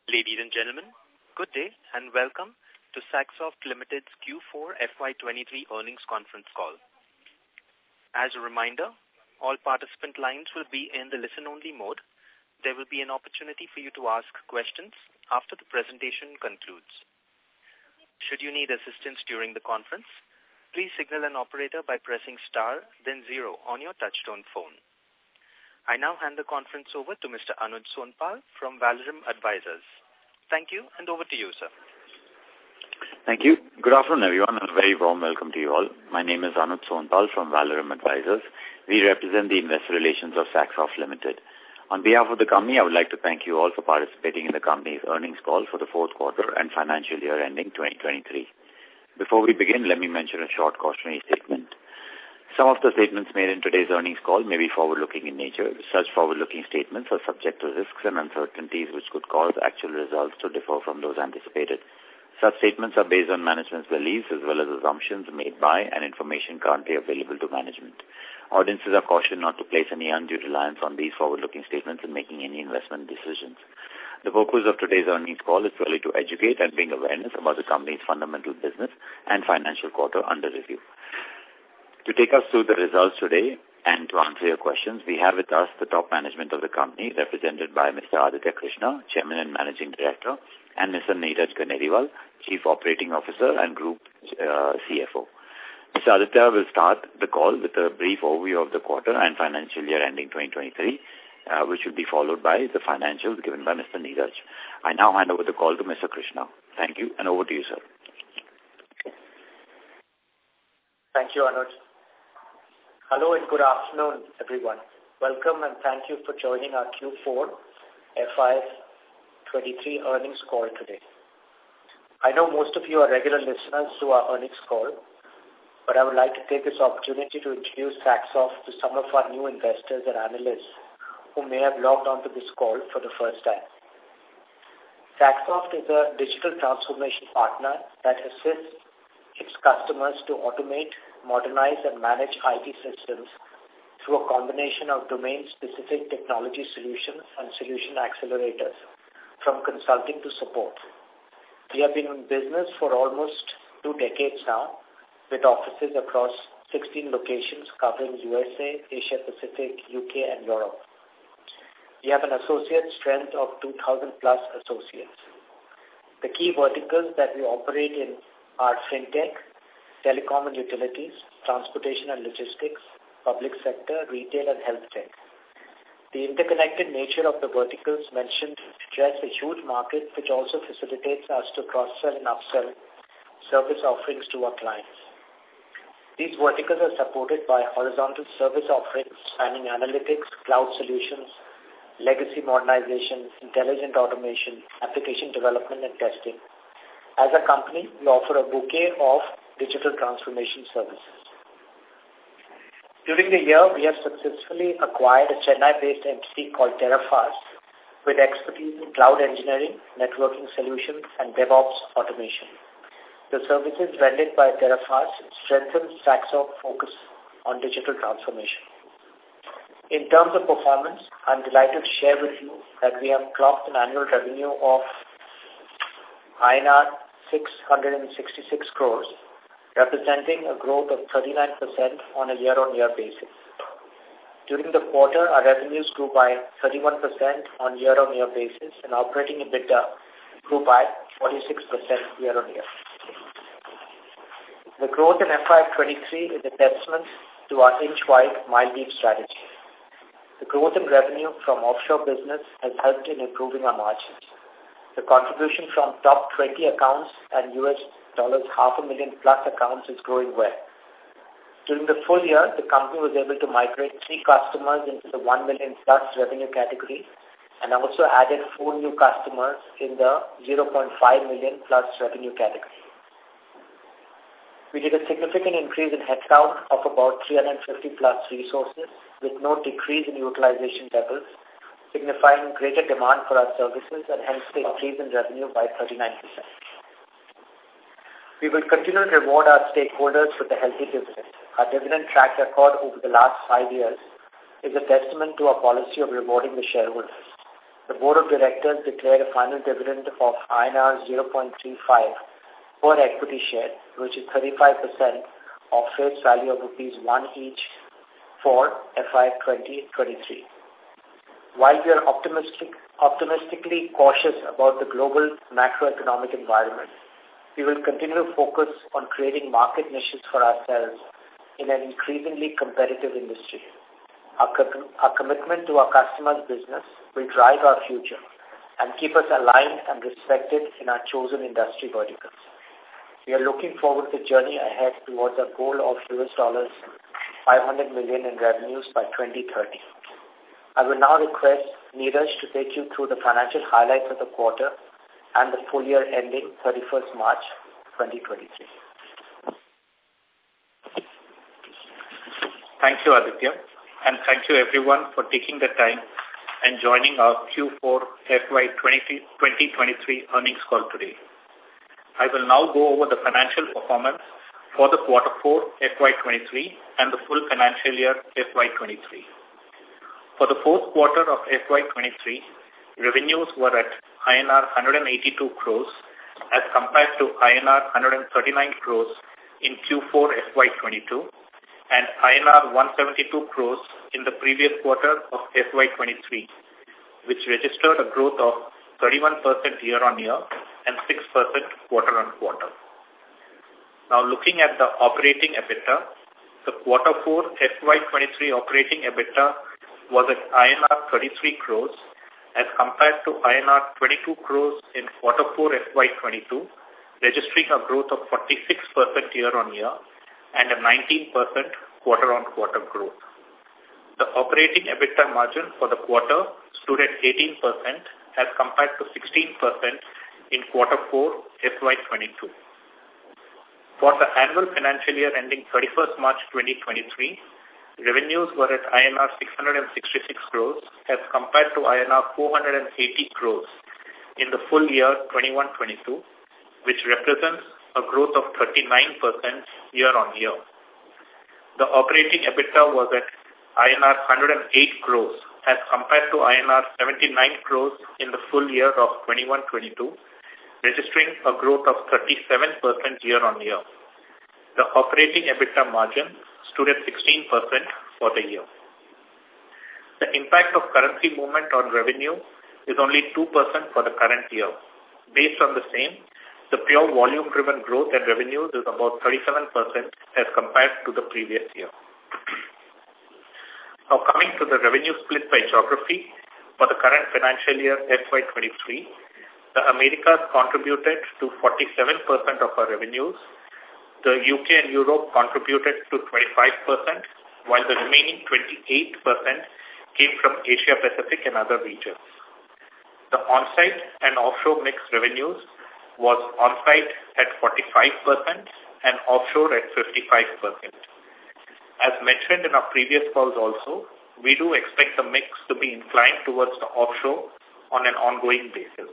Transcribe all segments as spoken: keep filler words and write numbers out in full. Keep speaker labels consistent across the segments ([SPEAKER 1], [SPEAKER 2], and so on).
[SPEAKER 1] Ladies and gentlemen, good day and welcome to Saxoft Limited's Q four F Y twenty-three earnings conference call. As a reminder, all participant lines will be in the listen-only mode. There will be an opportunity for you to ask questions after the presentation concludes. Should you need assistance during the conference, please signal an operator by pressing star, then zero on your touchtone phone. I now hand the conference over to Mister Anuj Sonpal from Valorem Advisors. Thank you, and over to you, sir.
[SPEAKER 2] Thank you. Good afternoon, everyone, and a very warm welcome to you all. My name is Anuj Sonpal from Valorem Advisors. We represent the investor relations of Saxoft Limited. On behalf of the company, I would like to thank you all for participating in the company's earnings call for the fourth quarter and financial year ending twenty twenty-three. Before we begin, let me mention a short cautionary statement. Some of the statements made in today's earnings call may be forward-looking in nature. Such forward-looking statements are subject to risks and uncertainties which could cause actual results to differ from those anticipated. Such statements are based on management's beliefs as well as assumptions made by and information currently available to management. Audiences are cautioned not to place any undue reliance on these forward-looking statements in making any investment decisions. The purpose of today's earnings call is really to educate and bring awareness about the company's fundamental business and financial quarter under review. To take us through the results today and to answer your questions, we have with us the top management of the company, represented by Mister Aditya Krishna, Chairman and Managing Director, and Mister Neeraj Ganeriwal, Chief Operating Officer and Group uh, C F O. Mister Aditya will start the call with a brief overview of the quarter and financial year ending twenty twenty-three, uh, which will be followed by the financials given by Mister Neeraj. I now hand over the call to Mister Krishna. Thank you, and over to you, sir.
[SPEAKER 3] Thank you, Anuj. Hello and good afternoon, everyone. Welcome and thank you for joining our Q four F Y twenty-three earnings call today. I know most of you are regular listeners to our earnings call, but I would like to take this opportunity to introduce Saxoft to some of our new investors and analysts who may have logged onto this call for the first time. Saxoft is a digital transformation partner that assists its customers to automate, modernize and manage I T systems through a combination of domain-specific technology solutions and solution accelerators, from consulting to support. We have been in business for almost two decades now, with offices across sixteen locations covering U S A, Asia Pacific, U K and Europe. We have an associate strength of two thousand plus associates. The key verticals that we operate in are fintech, telecom and utilities, transportation and logistics, public sector, retail and health tech. The interconnected nature of the verticals mentioned address a huge market which also facilitates us to cross-sell and upsell service offerings to our clients. These verticals are supported by horizontal service offerings spanning analytics, cloud solutions, legacy modernization, intelligent automation, application development and testing. As a company, we offer a bouquet of digital transformation services. During the year, we have successfully acquired a Chennai-based entity called Terrafast with expertise in cloud engineering, networking solutions, and DevOps automation. The services rendered by Terrafast strengthen Saxoft's focus on digital transformation. In terms of performance, I'm delighted to share with you that we have clocked an annual revenue of I N R six hundred sixty-six crores, representing a growth of thirty-nine percent on a year-on-year basis. During the quarter, our revenues grew by thirty-one percent on year-on-year basis and operating EBITDA grew by forty-six percent year-on-year. The growth in F Y twenty-three is a testament to our inch-wide, mile-deep strategy. The growth in revenue from offshore business has helped in improving our margins. The contribution from top twenty accounts and U S dollars half a million plus accounts is growing well. During the full year, the company was able to migrate three customers into the one million plus revenue category and also added four new customers in the zero point five million plus revenue category. We did a significant increase in headcount of about three hundred fifty plus resources with no decrease in utilization levels, signifying greater demand for our services and hence the increase in revenue by thirty-nine percent. We will continue to reward our stakeholders with a healthy dividend. Our dividend track record over the last five years is a testament to our policy of rewarding the shareholders. the Board of Directors declared a final dividend of I N R zero point three five per equity share, which is thirty-five percent of face value of rupees one each for F Y twenty twenty-three. While we are optimistic, optimistically cautious about the global macroeconomic environment, we will continue to focus on creating market niches for ourselves in an increasingly competitive industry. Our, co- our commitment to our customers' business will drive our future and keep us aligned and respected in our chosen industry verticals. We are looking forward to the journey ahead towards our goal of U S dollars five hundred million in revenues by twenty thirty. I will now request Neeraj to take you through the financial highlights of the quarter and the full year ending thirty-first March twenty twenty-three.
[SPEAKER 4] Thank you, Aditya, and thank you everyone for taking the time and joining our Q four F Y twenty twenty-three earnings call today. I will now go over the financial performance for the quarter four F Y twenty-three and the full financial year F Y twenty-three. For the fourth quarter of F Y twenty-three, revenues were at I N R one hundred eighty-two crores as compared to I N R one hundred thirty-nine crores in Q four F Y twenty-two and I N R one hundred seventy-two crores in the previous quarter of F Y twenty-three, which registered a growth of thirty-one percent year-on-year and six percent quarter-on-quarter. Now looking at the operating EBITDA, the quarter four F Y twenty-three operating EBITDA was at I N R thirty-three crores as compared to I N R twenty-two crores in quarter four F Y twenty-two, registering a growth of forty-six percent year-on-year and a nineteen percent quarter-on-quarter growth. The operating EBITDA margin for the quarter stood at eighteen percent as compared to sixteen percent in quarter four F Y twenty-two. For the annual financial year ending thirty-first March twenty twenty-three, revenues were at I N R six hundred sixty-six crores as compared to I N R four hundred eighty crores in the full year twenty-one twenty-two, which represents a growth of thirty-nine percent year-on-year. The operating EBITDA was at I N R one hundred eight crores as compared to I N R seventy-nine crores in the full year of twenty-one twenty-two, registering a growth of thirty-seven percent year-on-year. The operating EBITDA margin stood at sixteen percent for the year. The impact of currency movement on revenue is only two percent for the current year. Based on the same, the pure volume-driven growth and revenues is about thirty-seven percent as compared to the previous year. Now coming to the revenue split by geography, for the current financial year F Y twenty-three, the Americas contributed to forty-seven percent of our revenues, the U K and Europe contributed to twenty-five percent, while the remaining twenty-eight percent came from Asia Pacific and other regions. The on-site and offshore mix revenues was on-site at forty-five percent and offshore at fifty-five percent. As mentioned in our previous calls also, we do expect the mix to be inclined towards the offshore on an ongoing basis.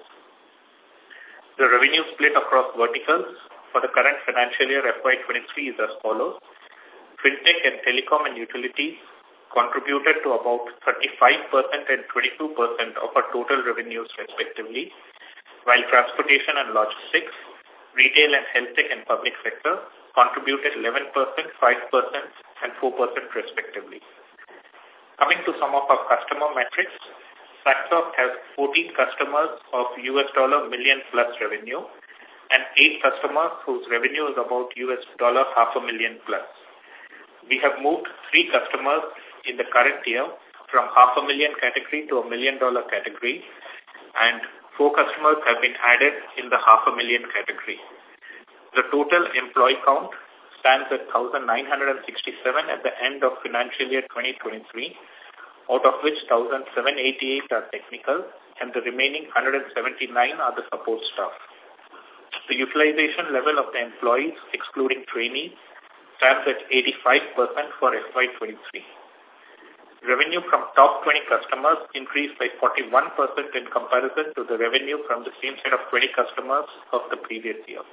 [SPEAKER 4] The revenue split across verticals for the current financial year F Y twenty-three is as follows. Fintech and telecom and utilities contributed to about thirty-five percent and twenty-two percent of our total revenues respectively, while transportation and logistics, retail and health tech and public sector contributed eleven percent, five percent and four percent respectively. Coming to some of our customer metrics, Saxoft has fourteen customers of U S dollar million plus revenue and eight customers whose revenue is about U S dollar half a million plus. We have moved three customers in the current year from half a million category to a million dollar category, and four customers have been added in the half a million category. The total employee count stands at one thousand nine hundred sixty-seven at the end of financial year twenty twenty-three, out of which one thousand seven hundred eighty-eight are technical and the remaining one hundred seventy-nine are the support staff. The utilization level of the employees, excluding trainees, stands at eighty-five percent for F Y twenty-three. Revenue from top twenty customers increased by forty-one percent in comparison to the revenue from the same set of twenty customers of the previous year.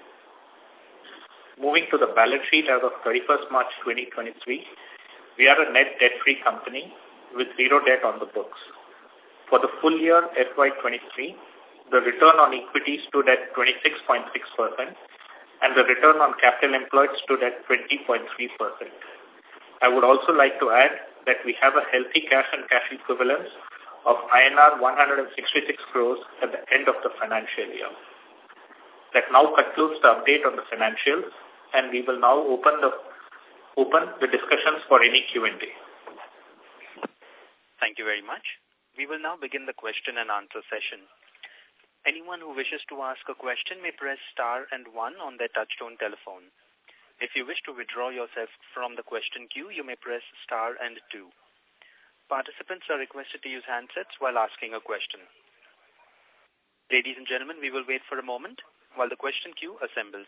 [SPEAKER 4] Moving to the balance sheet as of thirty-first March twenty twenty-three, we are a net debt-free company with zero debt on the books. For the full year F Y twenty-three, the return on equity stood at twenty-six point six percent and the return on capital employed stood at twenty point three percent. I would also like to add that we have a healthy cash and cash equivalents of I N R one hundred sixty-six crores at the end of the financial year. That now concludes the update on the financials, and we will now open the open the discussions for any Q and A.
[SPEAKER 1] Thank you very much. We will now begin the question and answer session. Anyone who wishes to ask a question may press star and one on their touchtone telephone. If you wish to withdraw yourself from the question queue, you may press star and two. Participants are requested to use handsets while asking a question. Ladies and gentlemen, we will wait for a moment while the question queue assembles.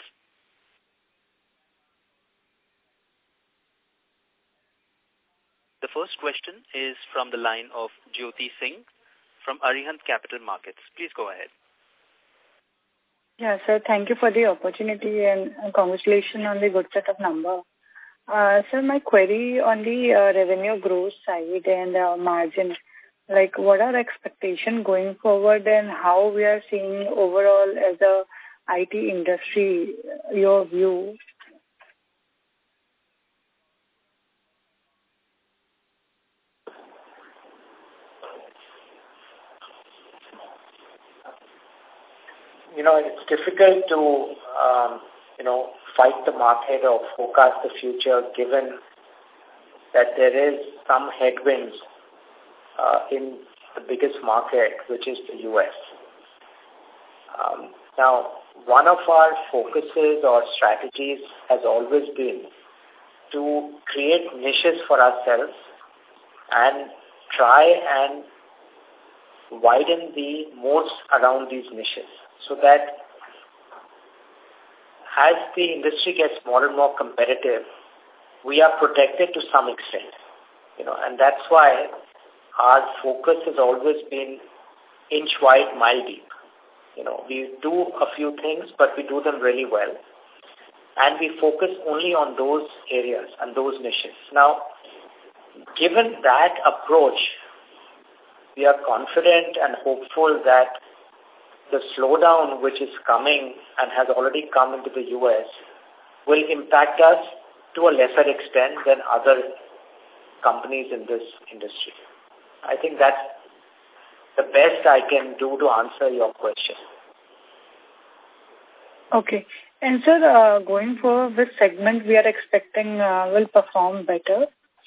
[SPEAKER 1] The first question is from the line of Jyoti Singh from Arihant Capital Markets. Please go ahead.
[SPEAKER 5] Yeah, sir, thank you for the opportunity and congratulations on the good set of numbers. Uh, sir, my query on the uh, revenue growth side and uh, margin, like what are expectations going forward and how we are seeing overall as a I T industry, your view?
[SPEAKER 3] You know, it's difficult to, um, you know, fight the market or forecast the future given that there is some headwinds uh, in the biggest market, which is the U S. Um, now, one of our focuses or strategies has always been to create niches for ourselves and try and widen the moats around these niches so that as the industry gets more and more competitive, we are protected to some extent. You know, and that's why our focus has always been inch wide, mile deep. You know, we do a few things, but we do them really well. And we focus only on those areas and those niches. Now, given that approach, we are confident and hopeful that the slowdown which is coming and has already come into the U S will impact us to a lesser extent than other companies in this industry. I think that's the best I can do to answer your question.
[SPEAKER 5] Okay. And sir, uh, going forward, which segment we are expecting uh, will perform better?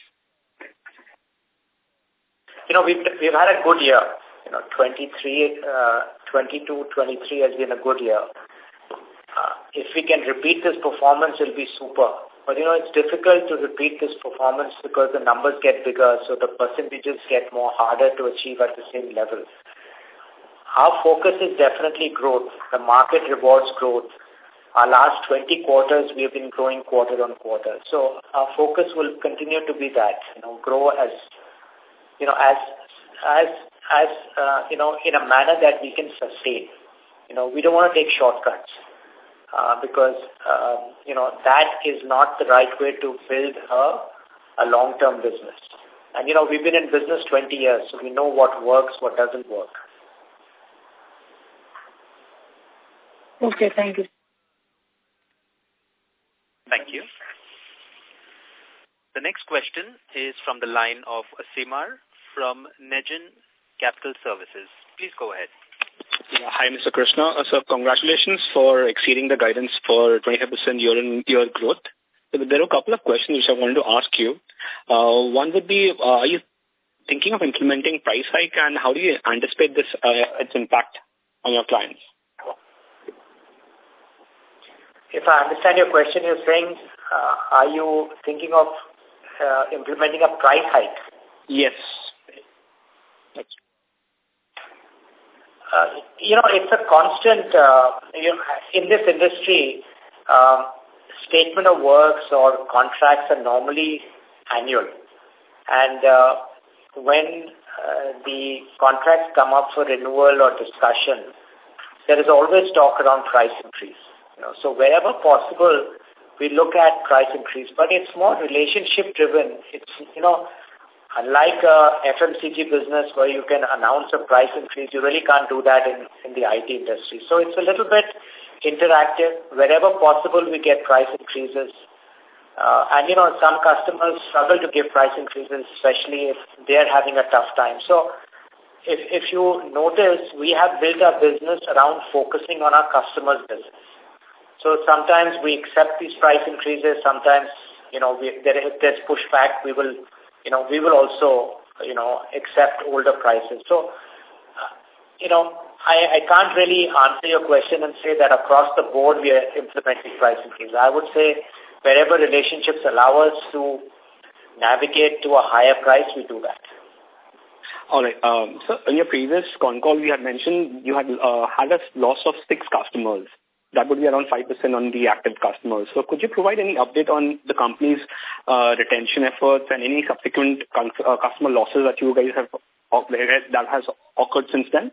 [SPEAKER 3] You know, we've, we've had a good year. You know, twenty-three, uh, twenty-two, twenty-three has been a good year. Uh, if we can repeat this performance, it'll be super. But, you know, it's difficult to repeat this performance because the numbers get bigger, so the percentages get more harder to achieve at the same level. Our focus is definitely growth. The market rewards growth. Our last twenty quarters, we have been growing quarter on quarter. So our focus will continue to be that, you know, grow as, you know, as, as, as, uh, you know, in a manner that we can sustain. You know, we don't want to take shortcuts. Uh, because, uh, you know, that is not the right way to build a, a long-term business. And, you know, we've been in business twenty years, so we know what works, what doesn't work.
[SPEAKER 5] Okay, thank you.
[SPEAKER 1] Thank you. The next question is from the line of Simar from Negen Capital Services. Please go ahead.
[SPEAKER 6] Yeah, hi, Mister Krishna. Uh, so congratulations for exceeding the guidance for twenty-five percent year-on-year growth. So there are a couple of questions which I wanted to ask you. Uh, one would be, uh, are you thinking of implementing price hike, and how do you anticipate this, uh, its impact on your clients?
[SPEAKER 3] If I understand your question, you're saying, uh, are you thinking of uh, implementing a price hike?
[SPEAKER 6] Yes. That's
[SPEAKER 3] Uh, you know, it's a constant, uh, you know, in this industry, um, statement of works or contracts are normally annual. And uh, when uh, the contracts come up for renewal or discussion, there is always talk around price increase. You know, so wherever possible, we look at price increase, but it's more relationship driven. It's, you know, unlike a F M C G business where you can announce a price increase, you really can't do that in, in the I T industry. So it's a little bit interactive. Wherever possible, we get price increases. Uh, and, you know, some customers struggle to give price increases, especially if they're having a tough time. So if, if you notice, we have built our business around focusing on our customers' business. So sometimes we accept these price increases. Sometimes, you know, we, there, if there's pushback, we will, you know, we will also, you know, accept older prices. So, uh, you know, I, I can't really answer your question and say that across the board we are implementing price increases. I would say wherever relationships allow us to navigate to a higher price, we do that.
[SPEAKER 6] All right. Um, so in your previous con call, you had mentioned you had uh, had a loss of six customers. That would be around five percent on the active customers. So could you provide any update on the company's uh, retention efforts and any subsequent uh, customer losses that you guys have uh, that has occurred since then?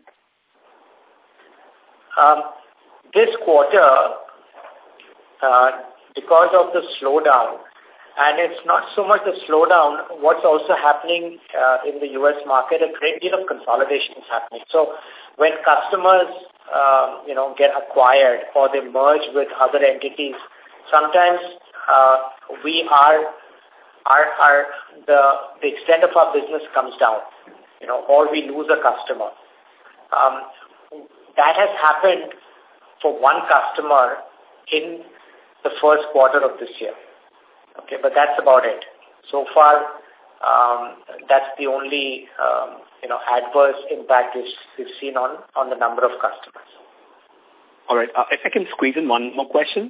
[SPEAKER 3] Um, this quarter, uh, because of the slowdown, and it's not so much the slowdown, what's also happening uh, in the U S market, a great deal of consolidation is happening. So when customers, uh, you know, get acquired or they merge with other entities, sometimes uh, we are, our, our, the, the extent of our business comes down, you know, or we lose a customer. Um, that has happened for one customer in the first quarter of this year. Okay, but that's about it. So far, um, that's the only, um, you know, adverse impact we've, we've seen on, on the number of customers.
[SPEAKER 6] All right. Uh, if I can squeeze in one more question.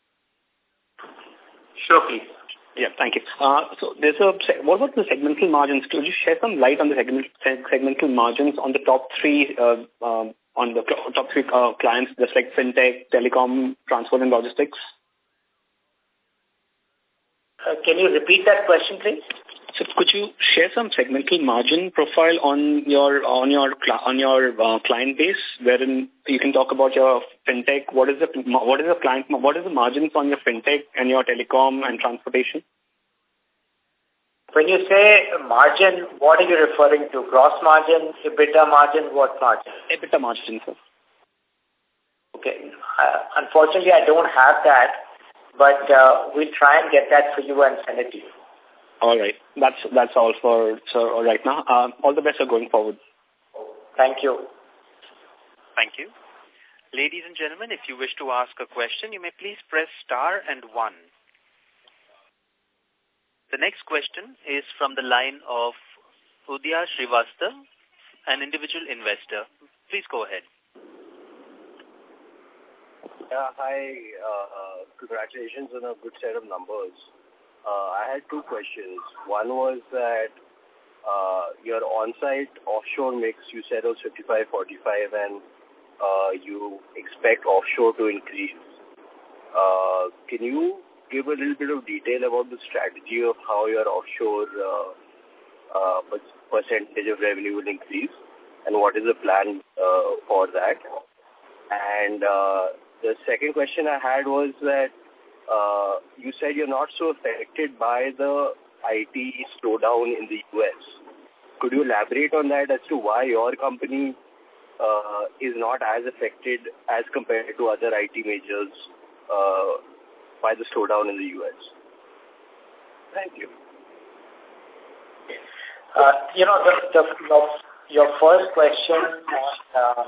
[SPEAKER 4] Sure, please.
[SPEAKER 6] Yeah, thank you. Uh, so there's a, what about the segmental margins? Could you share some light on the segment, segmental margins on the top three, uh, um, on the top three uh, clients, just like fintech, telecom, transport and logistics?
[SPEAKER 3] Uh, can you repeat that question, please?
[SPEAKER 6] So could you share some segmental margin profile on your on your on your uh, client base, wherein you can talk about your fintech? What is the what is the client what is the margins on your fintech and your telecom and transportation?
[SPEAKER 3] When you say margin, what are you referring to? Gross margin, EBITDA margin, what margin?
[SPEAKER 6] EBITDA margin, sir.
[SPEAKER 3] Okay. Uh, unfortunately, I don't have that, but uh, we'll try and get that for you and send it to you.
[SPEAKER 6] All right. That's that's all for sir right now. Uh, all the best for going forward.
[SPEAKER 3] Thank you.
[SPEAKER 1] Thank you. Ladies and gentlemen, if you wish to ask a question, you may please press star and one. The next question is from the line of Udaya Srivastava, an individual investor. Please go ahead.
[SPEAKER 7] Yeah, hi. Uh, congratulations on a good set of numbers. Uh, I had two questions. One was that uh, your on-site offshore mix, you said was fifty-five forty-five, and uh, you expect offshore to increase. Uh, can you give a little bit of detail about the strategy of how your offshore uh, uh, percentage of revenue will increase, and what is the plan uh, for that? And uh, the second question I had was that Uh, you said you're not so affected by the I T slowdown in the U S. Could you elaborate on that as to why your company uh, is not as affected as compared to other I T majors uh, by the slowdown in the U S? Thank you.
[SPEAKER 3] Uh, you know, the, the, your, your first question uh,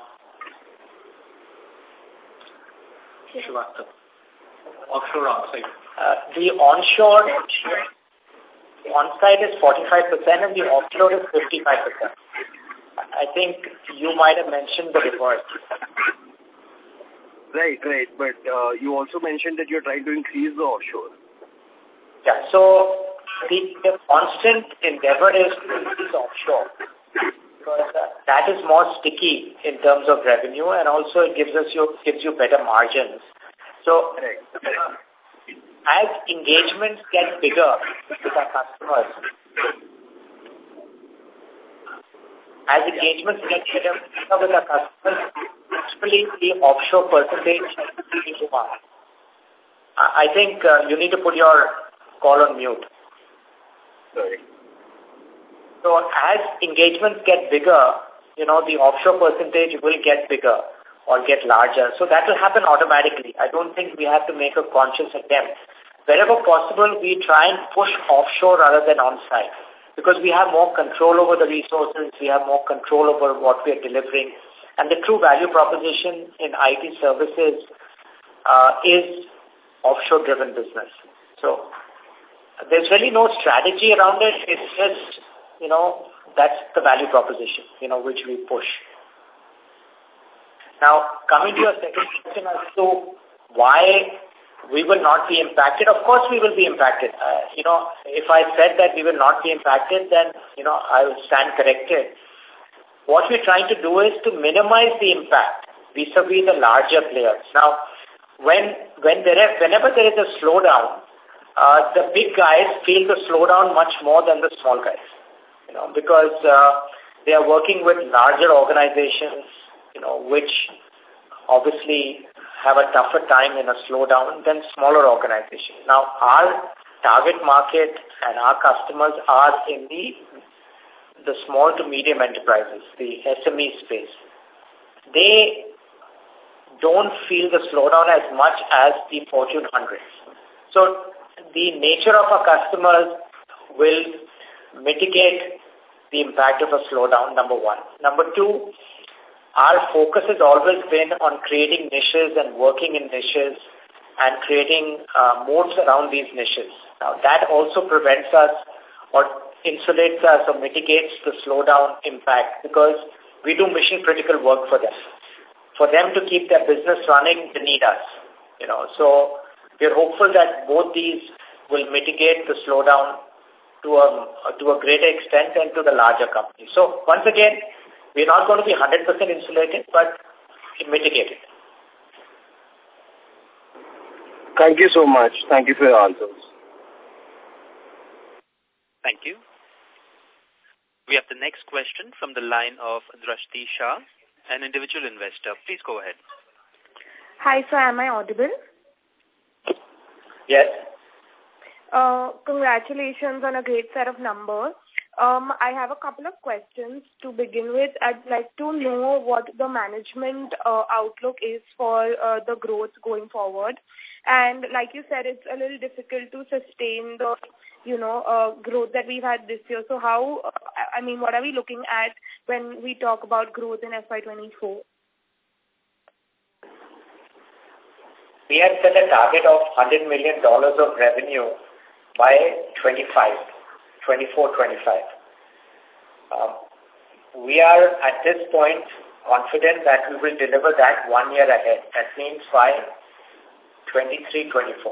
[SPEAKER 4] Offshore on-site.
[SPEAKER 3] Uh, the onshore, the on-site is forty-five percent and the offshore is fifty-five percent. I think you might have mentioned the reverse.
[SPEAKER 7] Right, right. But uh, you also mentioned that you're trying to increase the offshore.
[SPEAKER 3] Yeah, so the, the constant endeavor is to increase offshore. Because uh, that is more sticky in terms of revenue, and also it gives us your, gives you better margins. So, uh, as engagements get bigger with our customers, as engagements get bigger with our customers, actually the offshore percentage will go up. I think uh, you need to put your call on mute.
[SPEAKER 7] Sorry.
[SPEAKER 3] So as engagements get bigger, you know, the offshore percentage will get bigger or get larger. So that will happen automatically. I don't think we have to make a conscious attempt. Wherever possible, we try and push offshore rather than on-site because we have more control over the resources, we have more control over what we are delivering. And the true value proposition in I T services uh, is offshore-driven business. So there's really no strategy around it. It's just, you know, that's the value proposition, you know, which we push. Now, coming to your second question as to why we will not be impacted. Of course, we will be impacted. Uh, you know, if I said that we will not be impacted, then, you know, I will stand corrected. What we're trying to do is to minimize the impact vis-a-vis the larger players. Now, when, when there are, whenever there is a slowdown, uh, the big guys feel the slowdown much more than the small guys, you know, because uh, they are working with larger organizations, you know, which obviously have a tougher time in a slowdown than smaller organizations. Now, our target market and our customers are in the the small to medium enterprises, the S M E space. They don't feel the slowdown as much as the Fortune one hundreds. So, the nature of our customers will mitigate the impact of a slowdown, number one. Number two, our focus has always been on creating niches and working in niches and creating uh, moats around these niches. Now, that also prevents us or insulates us or mitigates the slowdown impact because we do mission-critical work for them. For them to keep their business running, they need us. You know, so we're hopeful that both these will mitigate the slowdown to a, to a greater extent than to the larger companies. So, once again, we're not going to be one hundred percent insulated, but mitigated.
[SPEAKER 7] Thank you so much. Thank you for your answers.
[SPEAKER 1] Thank you. We have the next question from the line of Drashti Shah, an individual investor. Please go ahead.
[SPEAKER 8] Hi, sir. Am I audible?
[SPEAKER 3] Yes.
[SPEAKER 8] Uh, congratulations on a great set of numbers. Um, I have a couple of questions to begin with. I'd like to know what the management uh, outlook is for uh, the growth going forward. And like you said, it's a little difficult to sustain the, you know, uh, growth that we've had this year. So how, uh, I mean, what are we looking at when we talk about growth in F Y twenty-four?
[SPEAKER 3] We had set a target of one hundred million dollars of revenue by twenty-five. twenty-four twenty-five. Um, we are at this point confident that we will deliver that one year ahead. That means by twenty-three twenty-four.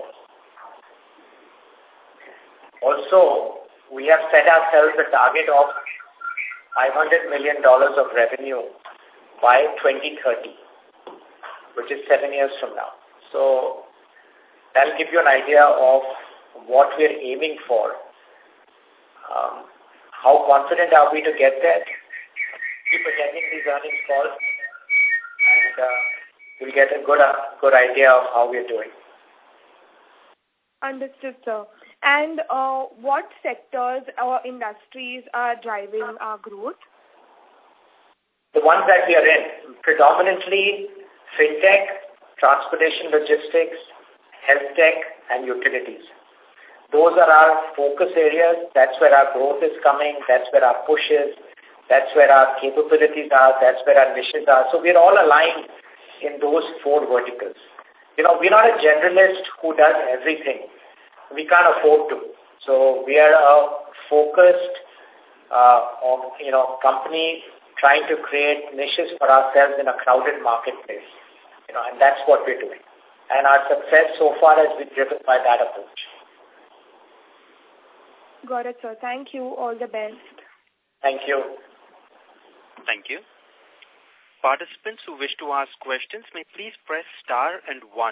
[SPEAKER 3] Also, we have set ourselves a target of five hundred million dollars of revenue by twenty thirty, which is seven years from now. So, that'll give you an idea of what we're aiming for. Um, how confident are we to get there? Keep attending these earnings calls and uh, we'll get a good, uh, good idea of how we're doing.
[SPEAKER 8] Understood, sir. And uh, what sectors or industries are driving our growth?
[SPEAKER 3] The ones that we are in, predominantly fintech, transportation logistics, health tech, and utilities. Those are our focus areas. That's where our growth is coming. That's where our push is. That's where our capabilities are. That's where our missions are. So we're all aligned in those four verticals. You know, we're not a generalist who does everything. We can't afford to. So we are a focused, uh, of, you know, company trying to create niches for ourselves in a crowded marketplace. You know, and that's what we're doing. And our success so far has been driven by that approach.
[SPEAKER 8] Got it, sir. Thank you. All the best.
[SPEAKER 3] Thank you.
[SPEAKER 1] Thank you. Participants who wish to ask questions may please press star and one.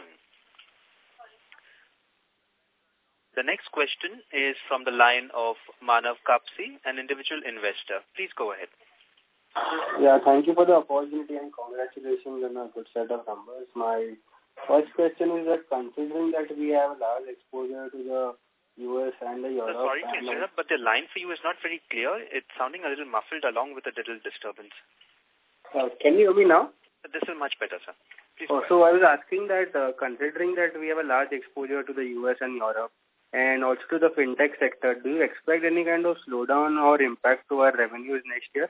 [SPEAKER 1] The next question is from the line of Manav Kapsi, an individual investor. Please go ahead.
[SPEAKER 9] Yeah, thank you for the opportunity and congratulations on a good set of numbers. My first question is that considering that we have a large exposure to the U S and the Europe.
[SPEAKER 1] So sorry to interrupt, but the line for you is not very clear. It's sounding a little muffled along with a little disturbance.
[SPEAKER 9] Uh, can you hear me now?
[SPEAKER 1] This is much better, sir. Please
[SPEAKER 9] oh, so I was asking that uh, considering that we have a large exposure to the U S and Europe and also to the fintech sector, do you expect any kind of slowdown or impact to our revenues next year?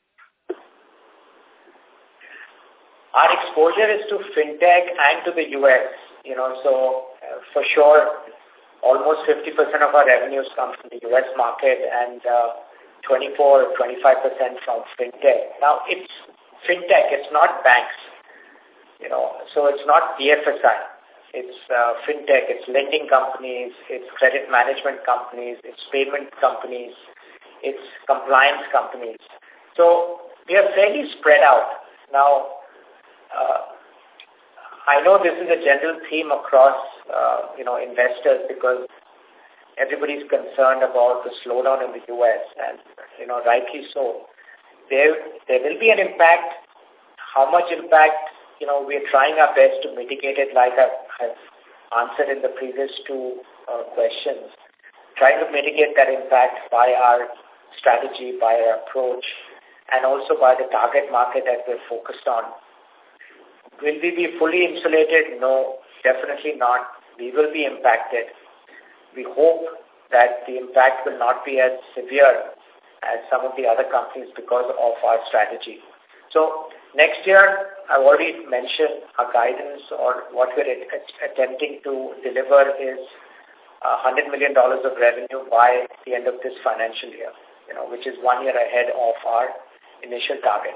[SPEAKER 3] Our exposure is to fintech and to the U S, you know, so uh, for sure, almost fifty percent of our revenues come from the U S market and uh, twenty-four, twenty-five percent from fintech. Now, it's fintech, it's not banks, you know, so it's not B F S I. It's uh, fintech, it's lending companies, it's credit management companies, it's payment companies, it's compliance companies. So we are fairly spread out. Now, Uh, I know this is a general theme across, uh, you know, investors because everybody's concerned about the slowdown in the U S and, you know, rightly so. There, there will be an impact. How much impact, you know, we're trying our best to mitigate it like I've, I've answered in the previous two uh, questions. Trying to mitigate that impact by our strategy, by our approach, and also by the target market that we're focused on. Will we be fully insulated? No, definitely not. We will be impacted. We hope that the impact will not be as severe as some of the other companies because of our strategy. So next year, I've already mentioned our guidance or what we're attempting to deliver is one hundred million dollars of revenue by the end of this financial year, you know, which is one year ahead of our initial target.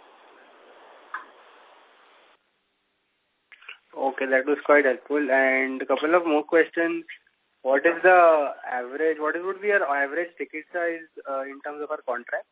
[SPEAKER 9] Okay, that was quite helpful. And a couple of more questions. What is the average, what would be our average ticket size uh, in terms of our contract?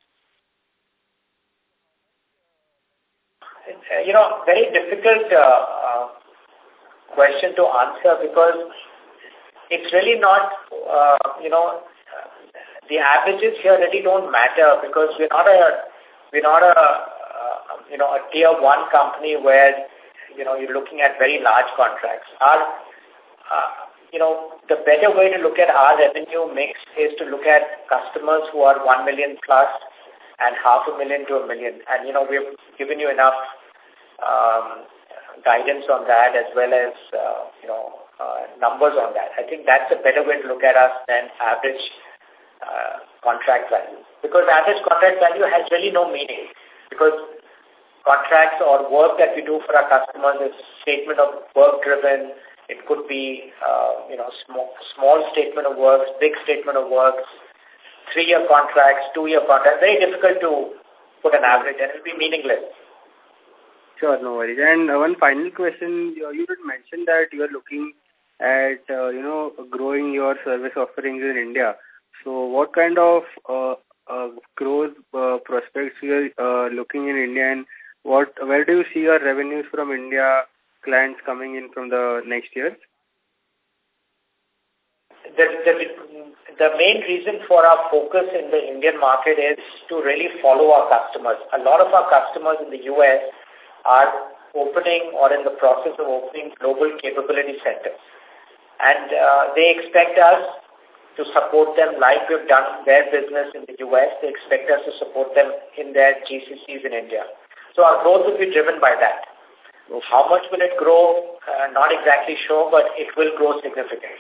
[SPEAKER 3] Uh, you know, very difficult uh, uh, question to answer because it's really not, uh, you know, the averages here really don't matter because we're not a, we're not a, uh, you know, a tier one company where, you know, you're looking at very large contracts. Our, uh, you know, the better way to look at our revenue mix is to look at customers who are one million plus and half a million to a million. And, you know, we've given you enough um, guidance on that as well as, uh, you know, uh, numbers on that. I think that's a better way to look at us than average uh, contract value. Because average contract value has really no meaning. Because contracts or work that we do for our customers is statement of work driven. It could be, uh, you know, small, small statement of works, big statement of works, three-year contracts, two-year contracts. Very difficult to put an average and it will be meaningless.
[SPEAKER 9] Sure, no worries. And uh, one final question, you, you did mention that you are looking at, uh, you know, growing your service offerings in India. So what kind of uh, uh, growth uh, prospects you are uh, looking in India, and what, where do you see your revenues from India clients coming in from the next year?
[SPEAKER 3] The, the, the main reason for our focus in the Indian market is to really follow our customers. A lot of our customers in the U S are opening or in the process of opening global capability centers. And uh, they expect us to support them like we've done their business in the U S. They expect us to support them in their G C Cs in India. So our growth will be driven by that. How much will it grow? Uh, not exactly sure, but it will grow significantly.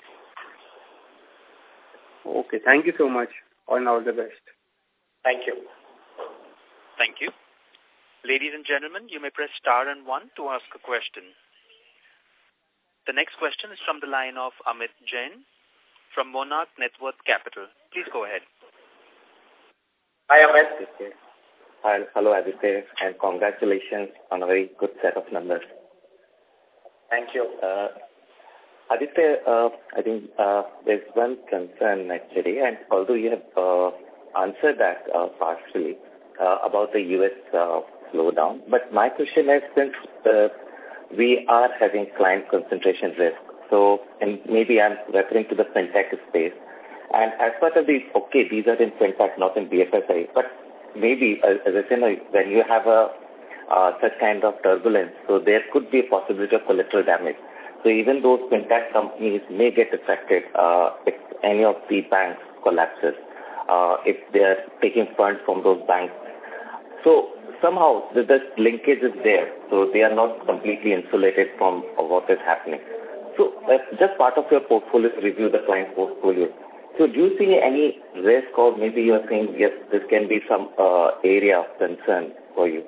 [SPEAKER 9] Okay, thank you so much. All all the best.
[SPEAKER 3] Thank you.
[SPEAKER 1] Thank you. Ladies and gentlemen, you may press star and one to ask a question. The next question is from the line of Amit Jain from Monarch Networth Capital. Please go ahead.
[SPEAKER 3] Hi, Amit.
[SPEAKER 10] Hi, hello, Aditya, and congratulations on a very good set of numbers.
[SPEAKER 3] Thank you.
[SPEAKER 10] Uh, Aditya, uh, I think uh, there's one concern actually, and although you have uh, answered that uh, partially uh, about the U S uh, slowdown, but my question is, since uh, we are having client concentration risk, so and maybe I'm referring to the fintech space, and as part of these, okay, these are in fintech, not in B F S I, but maybe, as I said, when you have a uh, such kind of turbulence, so there could be a possibility of collateral damage. So even those fintech companies may get affected uh, if any of the banks collapses, uh, if they are taking funds from those banks. So somehow the, the linkage is there, so they are not completely insulated from what is happening. So uh, just part of your portfolio, review the client portfolio. So do you see any risk, or maybe you are saying, yes, this can be some uh, area of concern for you?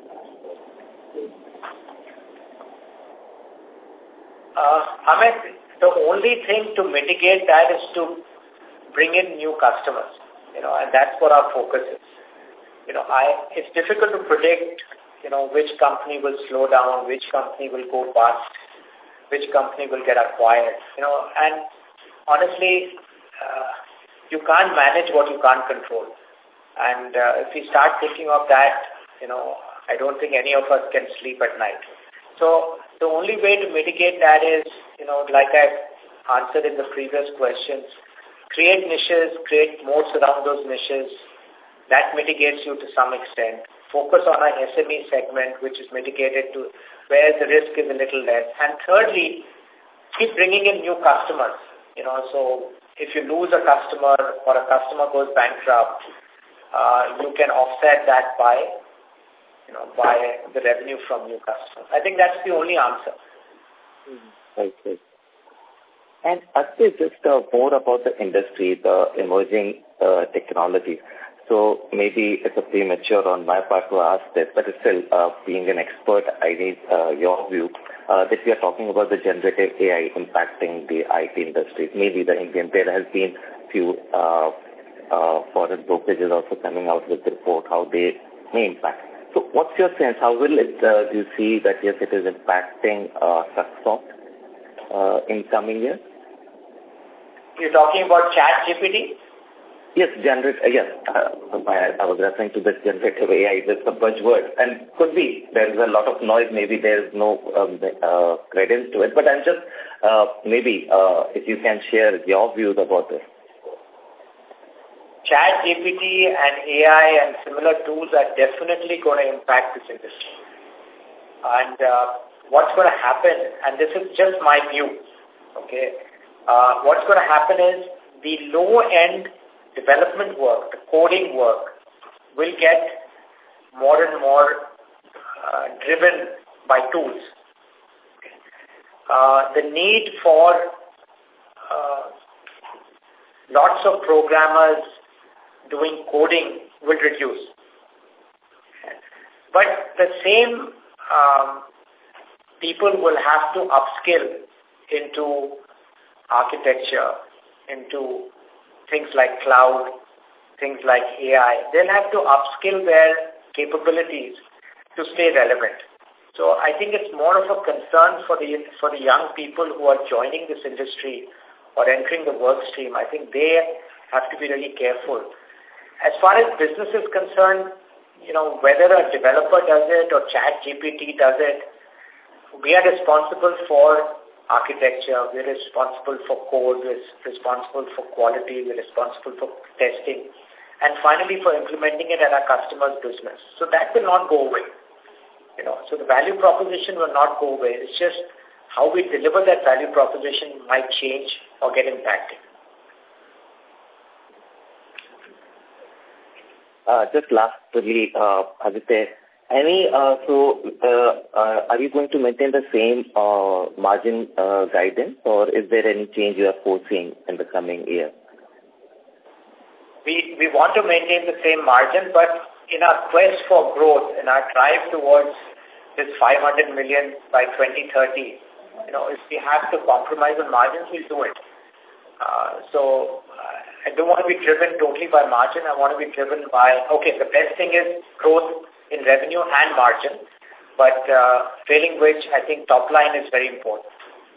[SPEAKER 3] Uh, Amit, the only thing to mitigate that is to bring in new customers, you know, and that's what our focus is. You know, I, it's difficult to predict, you know, which company will slow down, which company will go bust, which company will get acquired, you know, and honestly, uh, you can't manage what you can't control. And uh, if we start thinking of that, you know, I don't think any of us can sleep at night. So the only way to mitigate that is, you know, like I answered in the previous questions, create niches, create moats around those niches. That mitigates you to some extent. Focus on our S M E segment, which is mitigated to where the risk is a little less. And thirdly, keep bringing in new customers. You know, so if you lose a customer or a customer goes bankrupt, uh, you can offset that by, you know, by the revenue from new customers. I think that's the only answer.
[SPEAKER 10] Okay. And actually, just uh, more about the industry, the emerging uh, technology. So maybe it's a premature on my part to ask this, but still, uh, being an expert, I need uh, your view uh, that we are talking about the generative A I impacting the I T industry. Maybe the Indian, there has been few uh, uh, foreign brokerages also coming out with the report how they may impact. So what's your sense? How will it, uh, do you see that, yes, it is impacting uh, Saxoft uh, in coming years?
[SPEAKER 3] You're talking about ChatGPT?
[SPEAKER 10] Yes, generate, uh, yes, uh, I, I was referring to the generative A I, that's a buzzword, and could be, there is a lot of noise, maybe there is no um, uh, credence to it, but I'm just, uh, maybe, uh, if you can share your views about this.
[SPEAKER 3] ChatGPT and A I and similar tools are definitely going to impact this industry. And uh, what's going to happen, and this is just my view, okay, uh, what's going to happen is the low-end development work, the coding work, will get more and more uh, driven by tools. Uh, the need for uh, lots of programmers doing coding will reduce. But the same um, people will have to upskill into architecture, into things like cloud, things like A I. They'll have to upskill their capabilities to stay relevant. So I think it's more of a concern for the for the young people who are joining this industry or entering the work stream. I think they have to be really careful. As far as business is concerned, you know, whether a developer does it or ChatGPT does it, we are responsible for architecture, we're responsible for code, we're responsible for quality, we're responsible for testing, and finally for implementing it at our customer's business. So that will not go away. You know, so the value proposition will not go away. It's just how we deliver that value proposition might change or get impacted.
[SPEAKER 10] Uh, just lastly, uh, Aditya, any, uh, so uh, uh, are you going to maintain the same uh, margin uh, guidance, or is there any change you are foreseeing in the coming year?
[SPEAKER 3] We, we want to maintain the same margin, but in our quest for growth, in our drive towards this five hundred million by twenty thirty, you know, if we have to compromise on margins, we'll do it. Uh, so uh, I don't want to be driven totally by margin. I want to be driven by, okay, the best thing is growth in revenue and margin, but uh, trailing which I think top line is very important.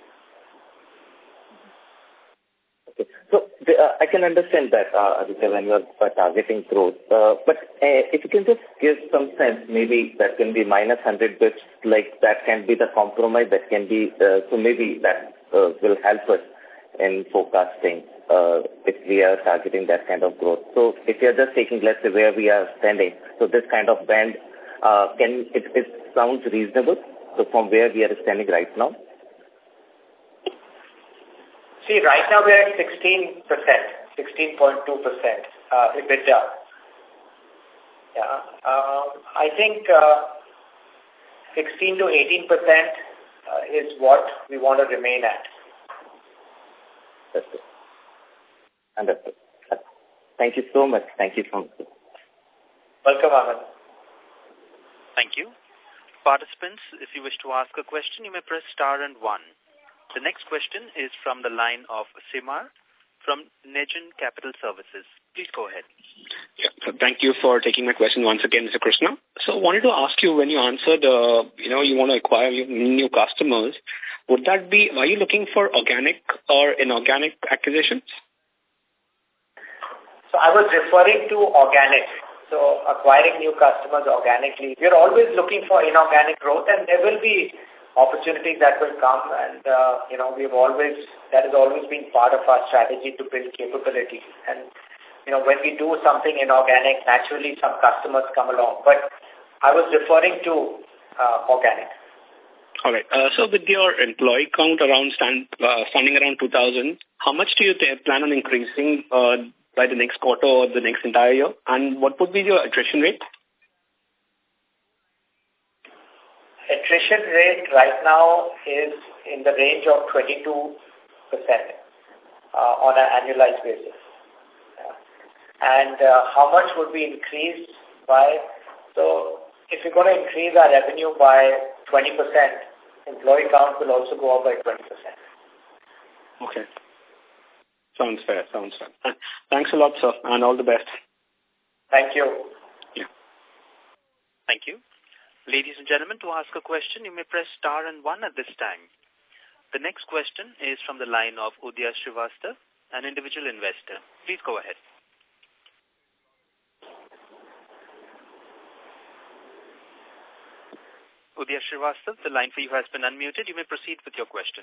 [SPEAKER 10] Okay. So the, uh, I can understand that, uh, Aditya, when you are uh, targeting growth, uh, but uh, if you can just give some sense, maybe that can be minus one hundred bits, like that can be the compromise, that can be, uh, so maybe that uh, will help us in forecasting uh, if we are targeting that kind of growth. So if you are just taking, let's say, where we are standing, so this kind of band, uh, can it, it sounds reasonable? So from where we are standing right now?
[SPEAKER 3] See, right now we're at sixteen percent. sixteen point two percent uh, EBITDA. Yeah, uh, I think uh, sixteen to eighteen percent uh, is what we want to remain at.
[SPEAKER 10] Understood. Understood. Thank you so much. Thank you so much.
[SPEAKER 3] Welcome, Aman.
[SPEAKER 1] Thank you. Participants, if you wish to ask a question, you may press star and one. The next question is from the line of Simar from Nejan Capital Services. Please go ahead.
[SPEAKER 6] Yeah, so thank you for taking my question once again, Mister Krishna. So I wanted to ask you, when you answered, uh, you know, you want to acquire new customers, would that be, are you looking for organic or inorganic acquisitions?
[SPEAKER 3] So I was referring to organic. So acquiring new customers organically. We're always looking for inorganic growth, and there will be opportunities that will come, and, uh, you know, we've always, that has always been part of our strategy to build capability. And, you know, when we do something inorganic, naturally some customers come along. But I was referring to uh, organic.
[SPEAKER 6] All right. Uh, so with your employee count around stand, uh, standing around two thousand, how much do you plan on increasing uh, by the next quarter or the next entire year? And what would be your attrition rate?
[SPEAKER 3] Attrition rate right now is in the range of twenty-two percent uh, on an annualized basis. Yeah. And uh, how much would we increase by? So if we're going to increase our revenue by twenty percent, employee count will also go up by twenty percent.
[SPEAKER 6] Okay. Sounds fair. Sounds fair. Thanks a lot, sir, and all the best.
[SPEAKER 3] Thank you.
[SPEAKER 6] Yeah.
[SPEAKER 1] Thank you. Ladies and gentlemen, to ask a question, you may press star and one at this time. The next question is from the line of Udaya Srivastava, an individual investor. Please go ahead. Udaya Srivastava, the line for you has been unmuted. You may proceed with your question.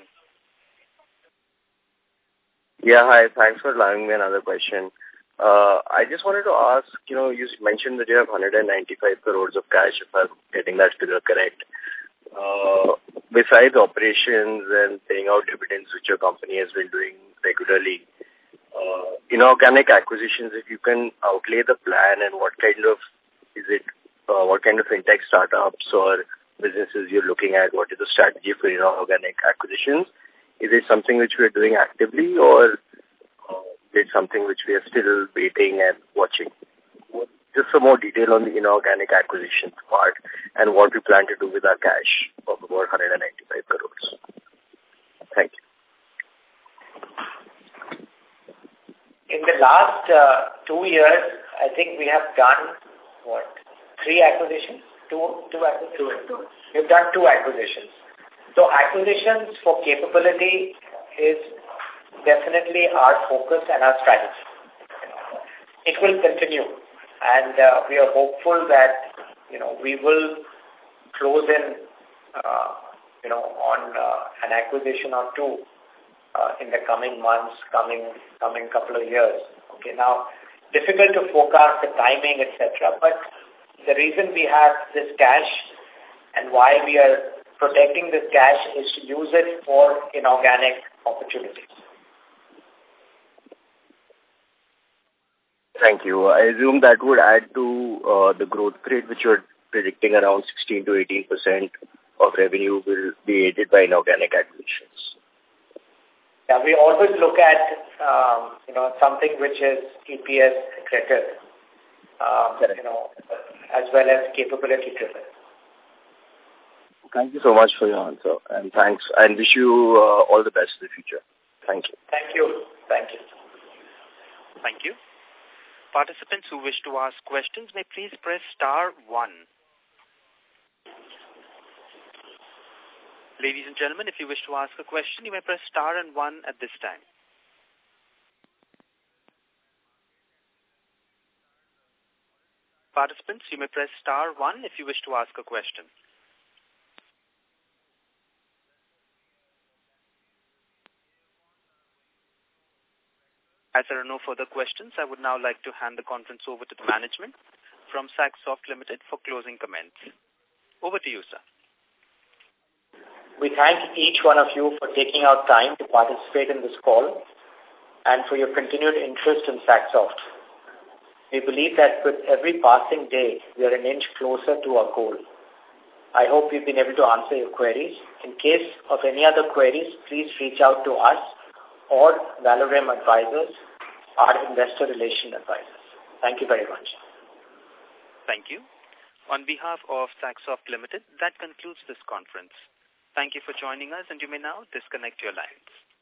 [SPEAKER 7] Yeah, hi. Thanks for allowing me another question. Uh, I just wanted to ask, you know, you mentioned that you have one hundred ninety-five crores of cash, if I'm getting that figure correct. Uh, besides operations and paying out dividends, which your company has been doing regularly, uh, inorganic acquisitions, if you can outlay the plan and what kind of, is it, uh, what kind of fintech startups or businesses you're looking at, what is the strategy for inorganic acquisitions? Is it something which we are doing actively, or it's something which we are still waiting and watching? Just some more detail on the inorganic acquisitions part and what we plan to do with our cash of about one hundred ninety-five crores. Thank you.
[SPEAKER 3] In the last uh, two years, I think we have done, what, three acquisitions? Two, two acquisitions? Two. We've done two acquisitions. So acquisitions for capability is definitely our focus and our strategy. It will continue, and uh, we are hopeful that, you know, we will close in, uh, you know, on uh, an acquisition or two uh, in the coming months, coming coming couple of years. Okay, now difficult to forecast the timing, et cetera. But the reason we have this cash and why we are protecting this cash is to use it for inorganic opportunities.
[SPEAKER 7] Thank you. I assume that would add to uh, the growth rate, which you're predicting around sixteen to eighteen percent of revenue will be aided by inorganic acquisitions.
[SPEAKER 3] Yeah, we always look at, um, you know, something which is E P S accretive, um, you know, as well as capability driven.
[SPEAKER 7] Thank you so much for your answer, and thanks, and wish you uh, all the best in the future. Thank you.
[SPEAKER 3] Thank you. Thank you.
[SPEAKER 1] Thank you. Participants who wish to ask questions may please press star one. Ladies and gentlemen, if you wish to ask a question, you may press star and one at this time. Participants, you may press star one if you wish to ask a question. As there are no further questions, I would now like to hand the conference over to the management from Saxoft Limited for closing comments. Over to you, sir.
[SPEAKER 3] We thank each one of you for taking out time to participate in this call. and for your continued interest in Saxoft. We believe that with every passing day, we are an inch closer to our goal. I hope we've been able to answer your queries. In case of any other queries, please reach out to us or Valorem Advisors, our investor relation advisors. Thank you very much.
[SPEAKER 1] Thank you. On behalf of Saxoft Limited, that concludes this conference. Thank you for joining us, and you may now disconnect your lines.